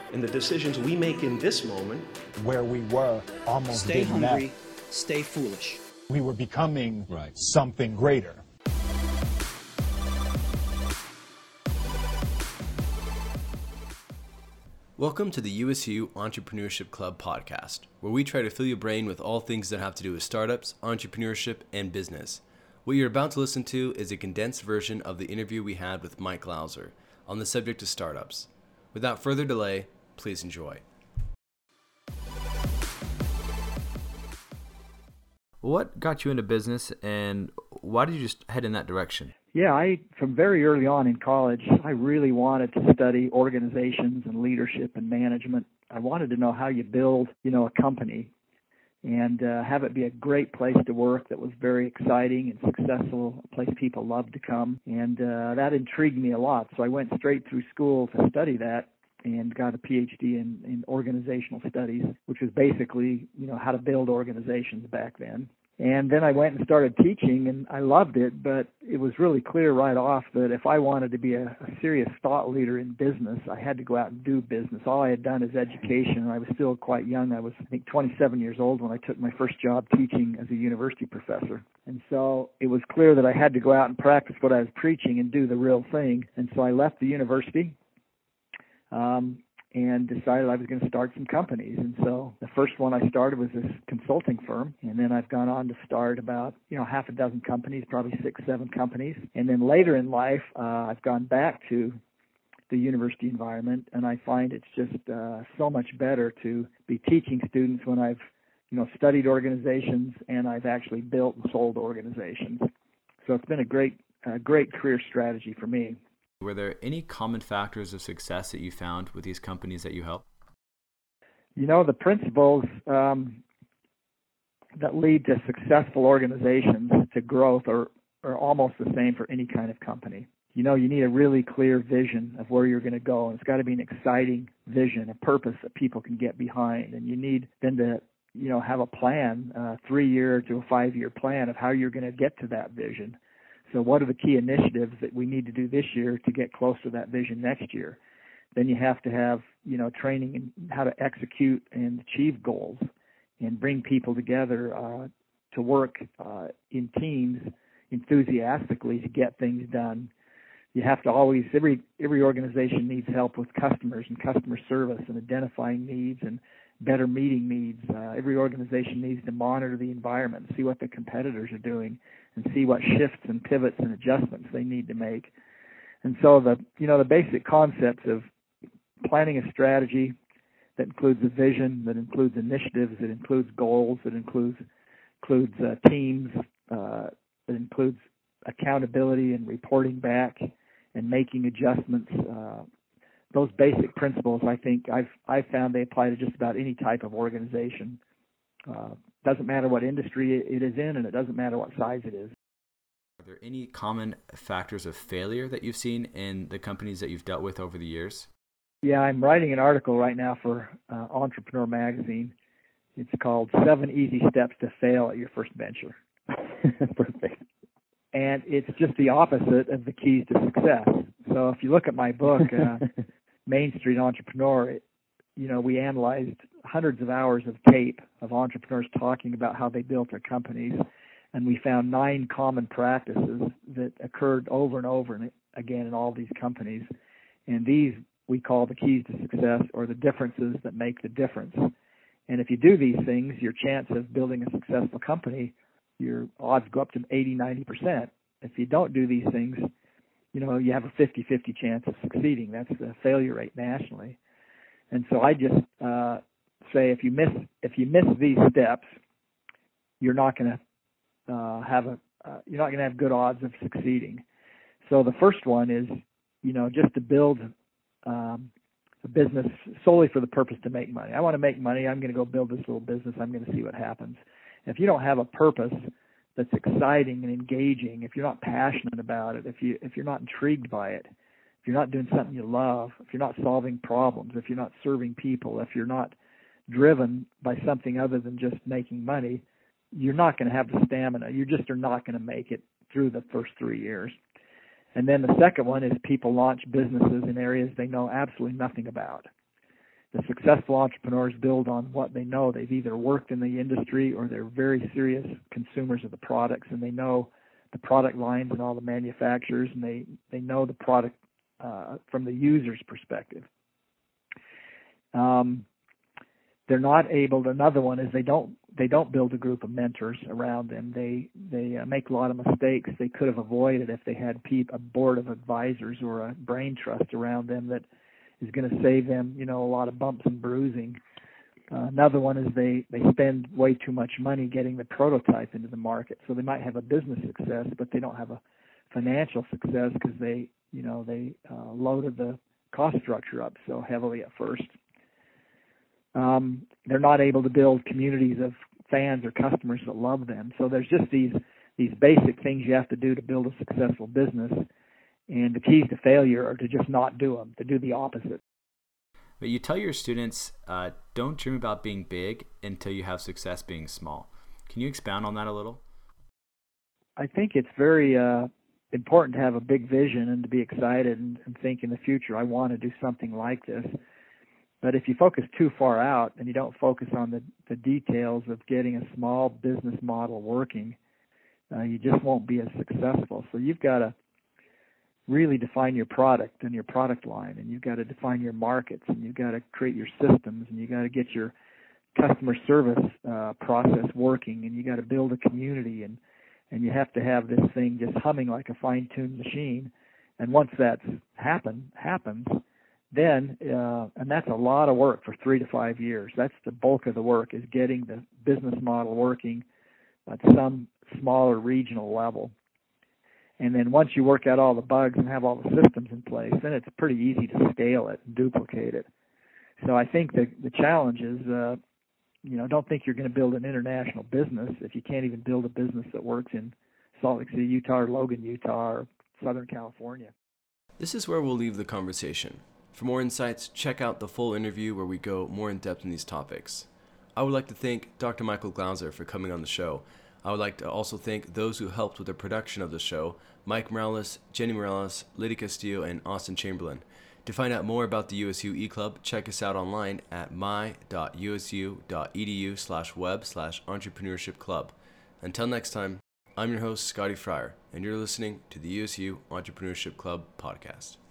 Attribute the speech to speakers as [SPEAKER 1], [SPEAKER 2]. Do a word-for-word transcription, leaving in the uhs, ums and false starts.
[SPEAKER 1] And the decisions we make in this moment,
[SPEAKER 2] where we were almost
[SPEAKER 3] stay hungry,
[SPEAKER 2] met.
[SPEAKER 3] Stay foolish.
[SPEAKER 2] We were becoming
[SPEAKER 4] right.
[SPEAKER 2] something greater.
[SPEAKER 4] Welcome to the U S U Entrepreneurship Club podcast, where we try to fill your brain with all things that have to do with startups, entrepreneurship, and business. What you're about to listen to is a condensed version of the interview we had with Mike Glauser on the subject of startups. Without further delay, please enjoy. What got you into business, and why did you just head in that direction?
[SPEAKER 5] Yeah, I from very early on in college, I really wanted to study organizations and leadership and management. I wanted to know how you build, you know, a company and uh, have it be a great place to work that was very exciting and successful, a place people loved to come. And uh, that intrigued me a lot. So I went straight through school to study that and got a P H D in, in organizational studies, which was basically, you know, how to build organizations back then. And then I went and started teaching, and I loved it, but it was really clear right off that if I wanted to be a, a serious thought leader in business, I had to go out and do business. All I had done is education, and I was still quite young. I was, I think, twenty-seven years old when I took my first job teaching as a university professor. And so it was clear that I had to go out and practice what I was preaching and do the real thing. And so I left the university. Um, and decided I was going to start some companies. And so the first one I started was this consulting firm, and then I've gone on to start about, you know, half a dozen companies, probably six, seven companies. And then later in life, uh, I've gone back to the university environment, and I find it's just uh, so much better to be teaching students when I've, you know, studied organizations and I've actually built and sold organizations. So it's been a great, uh, great career strategy for me.
[SPEAKER 4] Were there any common factors of success that you found with these companies that you helped?
[SPEAKER 5] You know, the principles um, that lead to successful organizations, to growth, are, are almost the same for any kind of company. You know, you need a really clear vision of where you're going to go, and it's got to be an exciting vision, a purpose that people can get behind. And you need then to, you know, have a plan, a three-year to a five-year plan of how you're going to get to that vision. So what are the key initiatives that we need to do this year to get close to that vision next year? Then you have to have, you know, training in how to execute and achieve goals and bring people together uh, to work uh, in teams enthusiastically to get things done. You have to always, every every organization needs help with customers and customer service and identifying needs and better meeting needs. Uh, every organization needs to monitor the environment and see what the competitors are doing and see what shifts and pivots and adjustments they need to make. And so the, you know, the basic concepts of planning a strategy that includes a vision, that includes initiatives, that includes goals, that includes includes uh, teams, uh, that includes accountability and reporting back and making adjustments. Uh, those basic principles, I think I've I've found they apply to just about any type of organization. Uh, doesn't matter what industry it is in, and it doesn't matter what size it is.
[SPEAKER 4] Are there any common factors of failure that you've seen in the companies that you've dealt with over the years?
[SPEAKER 5] Yeah, I'm writing an article right now for uh, Entrepreneur Magazine. It's called Seven Easy Steps to Fail at Your First Venture. Perfect. And it's just the opposite of the keys to success. So if you look at my book, uh, Main Street Entrepreneur, it, you know, we analyzed hundreds of hours of tape of entrepreneurs talking about how they built their companies, and we found nine common practices that occurred over and over and again in all these companies. And these we call the keys to success, or the differences that make the difference. And if you do these things, your chance of building a successful company, your odds go up to eighty, ninety percent. If you don't do these things, you know, you have a fifty-fifty chance of succeeding. That's the failure rate nationally. And so I just uh, say if you miss if you miss these steps, you're not going to uh, have a uh, you're not going to have good odds of succeeding. So the first one is, you know, just to build um, a business solely for the purpose to make money. I want to make money. I'm going to go build this little business. I'm going to see what happens. If you don't have a purpose that's exciting and engaging, if you're not passionate about it, if you if you're not intrigued by it, if you're not doing something you love, if you're not solving problems, if you're not serving people, if you're not driven by something other than just making money, you're not going to have the stamina. You just are not going to make it through the first three years. And then the second one is people launch businesses in areas they know absolutely nothing about. the successful entrepreneurs build on what they know. They've either worked in the industry or they're very serious consumers of the products, and they know the product lines and all the manufacturers, and they, they know the product uh, from the user's perspective. Um, they're not able to, another one is they don't they don't build a group of mentors around them. They they uh, make a lot of mistakes they could have avoided if they had peop, a board of advisors or a brain trust around them that is going to save them, you know, a lot of bumps and bruising. Uh, another one is they, they spend way too much money getting the prototype into the market. So they might have a business success, but they don't have a financial success because they, you know, they uh, loaded the cost structure up so heavily at first. Um, they're not able to build communities of fans or customers that love them. So there's just these these basic things you have to do to build a successful business. And the keys to failure are to just not do them, to do the opposite.
[SPEAKER 3] But you tell your students, uh, don't dream about being big until you have success being small. Can you expound on that a little?
[SPEAKER 5] I think it's very uh, important to have a big vision and to be excited and, and think in the future, I want to do something like this. But if you focus too far out and you don't focus on the, the details of getting a small business model working, uh, you just won't be as successful. So you've got to really define your product and your product line, and you've got to define your markets, and you've got to create your systems, and you've got to get your customer service uh, process working, and you got to build a community, and, and you have to have this thing just humming like a fine-tuned machine. And once that's happen, happens, then, uh, and that's a lot of work for three to five years. That's the bulk of the work, is getting the business model working at some smaller regional level. And then once you work out all the bugs and have all the systems in place, then it's pretty easy to scale it and duplicate it. So I think the the challenge is, uh, you know, don't think you're going to build an international business if you can't even build a business that works in Salt Lake City, Utah, or Logan, Utah, or Southern California.
[SPEAKER 4] This is where we'll leave the conversation. For more insights, check out the full interview where we go more in depth in these topics. I would like to thank Doctor Michael Glauser for coming on the show. I would like to also thank those who helped with the production of the show: Mike Morales, Jenny Morales, Lydia Castillo, and Austin Chamberlain. To find out more about the U S U eClub, check us out online at my.usu.edu slash web slash entrepreneurship club. Until next time, I'm your host, Scotty Fryer, and you're listening to the U S U Entrepreneurship Club podcast.